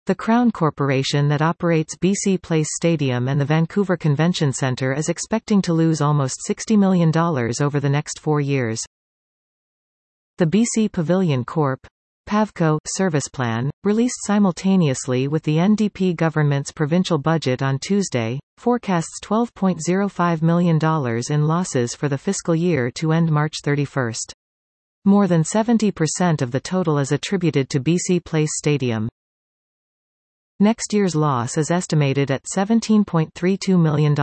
The Crown Corporation that operates BC Place Stadium and the Vancouver Convention Centre is expecting to lose almost $60 million over the next 4 years. The BC Pavilion Corp. PavCo service plan, released simultaneously with the NDP government's provincial budget on Tuesday, forecasts $12.05 million in losses for the fiscal year to end March 31. More than 70% of the total is attributed to BC Place Stadium. Next year's loss is estimated at $17.32 million.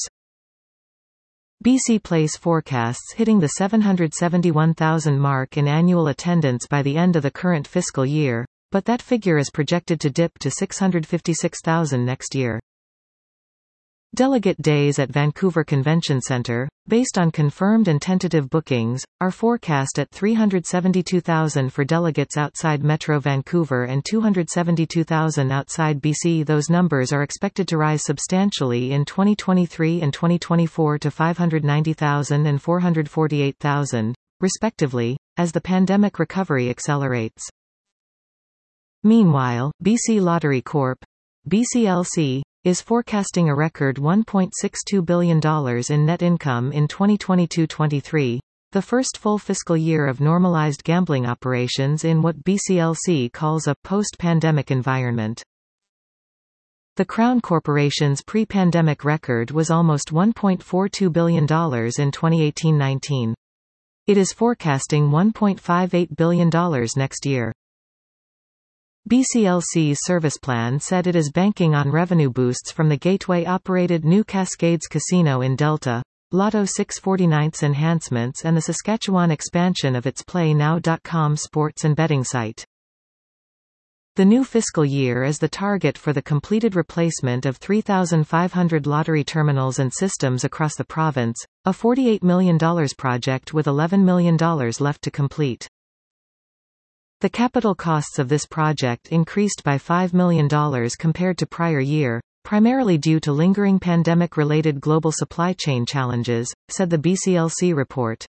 BC Place forecasts hitting the 771,000 mark in annual attendance by the end of the current fiscal year, but that figure is projected to dip to 656,000 next year. Delegate days at Vancouver Convention Centre, based on confirmed and tentative bookings, are forecast at 372,000 for delegates outside Metro Vancouver and 272,000 outside BC. Those numbers are expected to rise substantially in 2023 and 2024 to 590,000 and 448,000, respectively, as the pandemic recovery accelerates. Meanwhile, BC Lottery Corp. BCLC is forecasting a record $1.62 billion in net income in 2022-23, the first full fiscal year of normalized gambling operations in what BCLC calls a post-pandemic environment. The Crown Corporation's pre-pandemic record was almost $1.42 billion in 2018-19. It is forecasting $1.58 billion next year. BCLC's service plan said it is banking on revenue boosts from the Gateway-operated New Cascades Casino in Delta, Lotto 649's enhancements and the Saskatchewan expansion of its PlayNow.com sports and betting site. The new fiscal year is the target for the completed replacement of 3,500 lottery terminals and systems across the province, a $48 million project with $11 million left to complete. The capital costs of this project increased by $5 million compared to prior year, primarily due to lingering pandemic-related global supply chain challenges, said the BCLC report.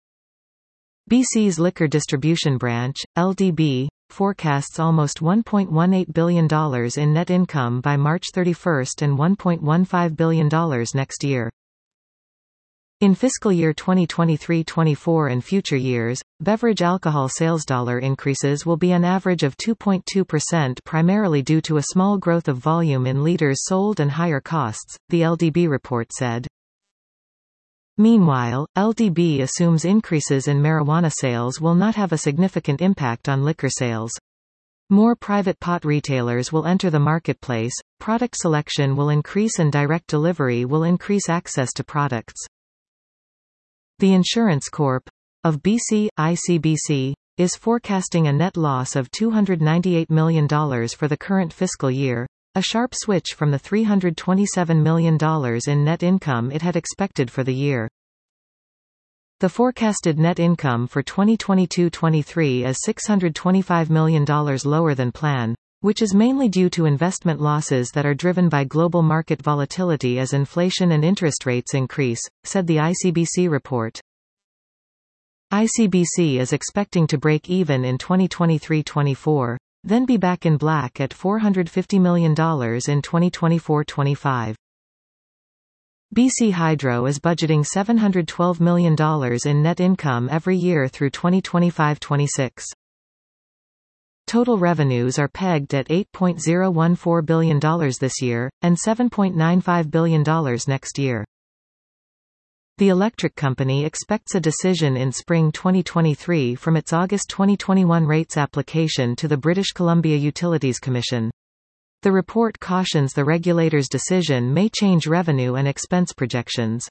BC's liquor distribution branch, LDB, forecasts almost $1.18 billion in net income by March 31 and $1.15 billion next year. In fiscal year 2023-24 and future years, beverage alcohol sales dollar increases will be an average of 2.2%, primarily due to a small growth of volume in liters sold and higher costs, the LDB report said. Meanwhile, LDB assumes increases in marijuana sales will not have a significant impact on liquor sales. More private pot retailers will enter the marketplace, product selection will increase and direct delivery will increase access to products. The Insurance Corp. of BC, ICBC, is forecasting a net loss of $298 million for the current fiscal year, a sharp switch from the $327 million in net income it had expected for the year. The forecasted net income for 2022-23 is $625 million lower than plan, which is mainly due to investment losses that are driven by global market volatility as inflation and interest rates increase, said the ICBC report. ICBC is expecting to break even in 2023-24, then be back in black at $450 million in 2024-25. BC Hydro is budgeting $712 million in net income every year through 2025-26. Total revenues are pegged at $8.014 billion this year, and $7.95 billion next year. The electric company expects a decision in spring 2023 from its August 2021 rates application to the British Columbia Utilities Commission. The report cautions the regulator's decision may change revenue and expense projections.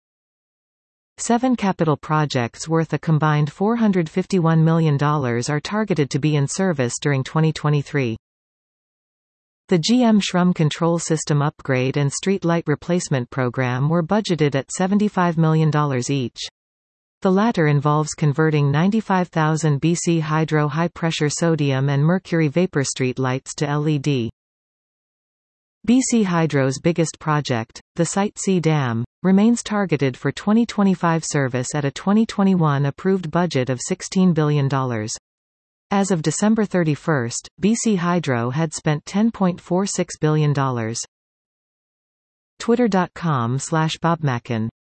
7 capital projects worth a combined $451 million are targeted to be in service during 2023. The GM Shrum Control System Upgrade and Street Light Replacement Program were budgeted at $75 million each. The latter involves converting 95,000 BC Hydro high-pressure sodium and mercury vapor street lights to LED. BC Hydro's biggest project, the Site C Dam, remains targeted for 2025 service at a 2021 approved budget of $16 billion. As of December 31, BC Hydro had spent $10.46 billion. Twitter.com/BobMackin